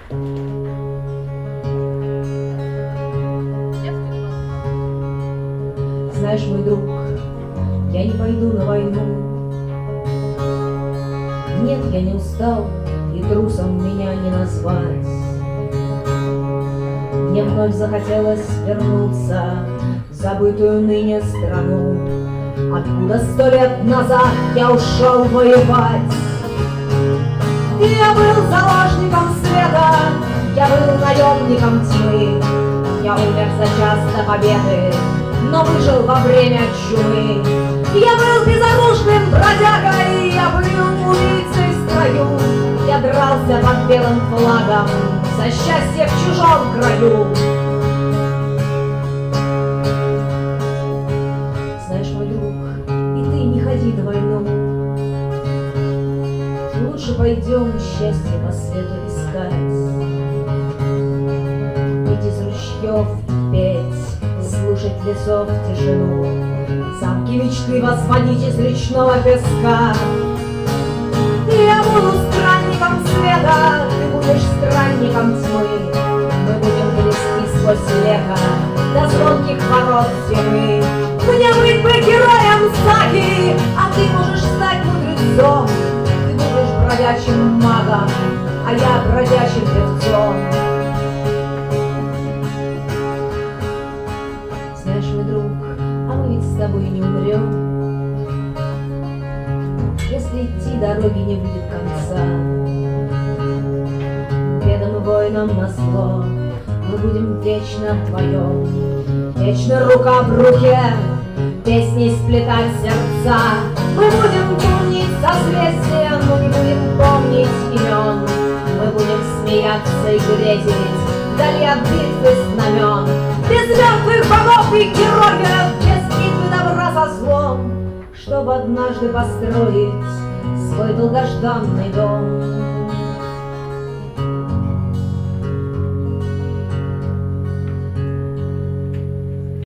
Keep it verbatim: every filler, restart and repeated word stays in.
Знаешь, мой друг, я не пойду на войну. Нет, я не устал, и трусом меня не назвать. Мне вновь захотелось вернуться в забытую ныне страну, откуда сто лет назад я ушел воевать. Я был заложником света, я был наемником тьмы, я умер за час до победы, но выжил во время чумы. Я был безоружным бродягой, я был убийцей в строю, я дрался под белым флагом за счастье в чужом краю. Знаешь, мой друг, и ты не ходи на войну. Лучше пойдем счастье по свету искать, пить из ручьев, петь, слушать лесов тишину, замки мечты возводить из речного песка. Я буду странником света, ты будешь странником тьмы. Мы будем грести сквозь лето до звонких ворот зимы. Мне быть бы героем саги, а ты можешь стать мудрецом. Ты будешь бродячим магом, а я бродячим певцом. Знаешь, мой друг, а мы ведь с тобой не умрем. Если идти дороги не будет конца, бедам и воинам назло мы будем вечно вдвоем, вечно рука в руке, песни сплетать сердца. Мы будем помнить созвездия, но не будем помнить имен. Мы будем смеяться и грезить вдали от битвы знамен. Без мертвых богов и героев, без битвы добра со злом, чтобы однажды построить свой долгожданный дом.